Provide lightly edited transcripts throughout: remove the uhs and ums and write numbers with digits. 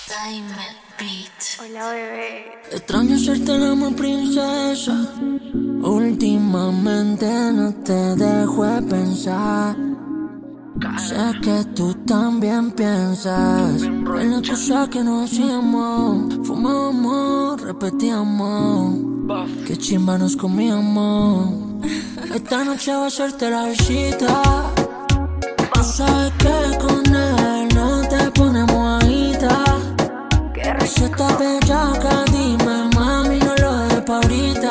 Time Beat. Hola, bebé. Extraño serte la mi princesa. Últimamente no te dejo de pensar. Sé que tú también piensas en las cosas que nos hacíamos. Fumábamos, repetíamos. Qué chimba nos comíamos. Esta noche va a hacerte la visita. Tú sabes que con él no te ponemos ahorita. Si estás bellaca, dime, mami, no lo dejes pa' ahorita.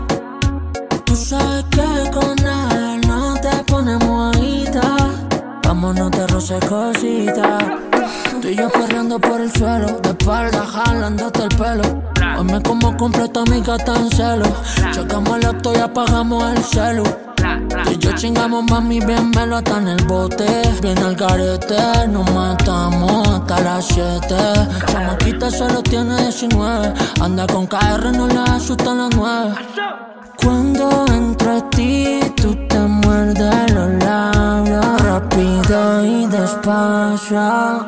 Tú sabes que con él no te ponemos ahorita. Vámonos de roce cosita. Tú y yo perreando por el suelo, de espalda jalándote el pelo. Hoy me como completo a mi gata en celo. Checamos el auto y apagamos el celu. Tú y yo chingamos, mami, bien melo hasta en el bote. Bien al garete, nos matamos hasta las 7. Chamaquita solo tiene 19. Anda con KR, no le asustan las 9. Cuando entro a ti, tú te muerdes los labios. Rápido y despacio.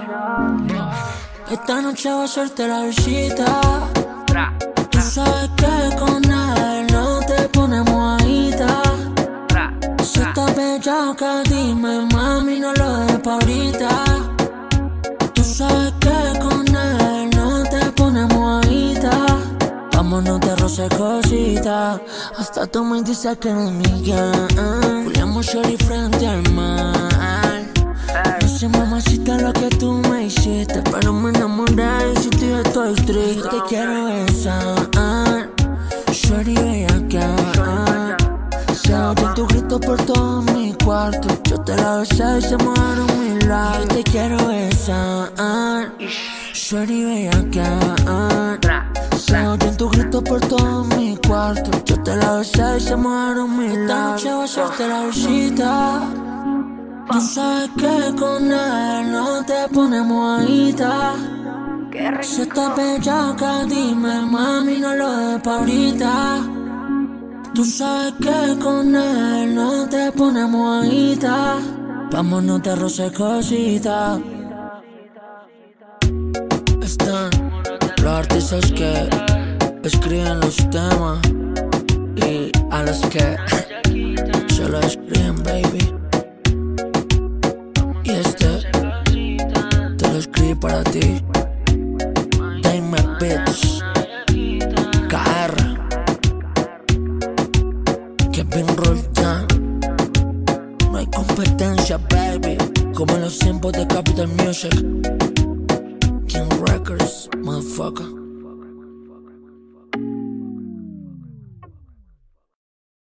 Esta noche va a hacerte la visita. Tú sabes que con él no te ponemos ahorita. Si estás bellaca, dime, mami, no lo dejes pa' ahorita. Tú sabes que con él no te ponemos ahorita. Vámonos de roce cosita. Hasta tú me dices que eres mía. Juliamos shorty frente al mar. No sé, mamacita, lo que tú me hiciste, pero me enamoré y si tú estoy triste. Te quiero besar, shorty bellaca. Se oye tu grito por todo mi cuarto. Yo te la besé y se mojaron mis labios. Te quiero besar, shorty bellaca. Se oye tu grito por todo mi cuarto. Yo te la besé y se mojaron mis labios. Esta noche va a hacerte la visita. Tú sabes que con él no te ponemos ahorita. Si estás bellaca, dime, mami, no lo dejes pa' ahorita. Tú sabes que con él no te ponemos ahorita. Vámonos de roce cosita. Están los artistas que escriben los temas y a los que se lo escriben, baby. Y este te lo escribí para ti. Time Beats, KR, Kevin Roldán. No hay competencia, baby, como en los tiempos de Capital Music. King Records, motherfucker.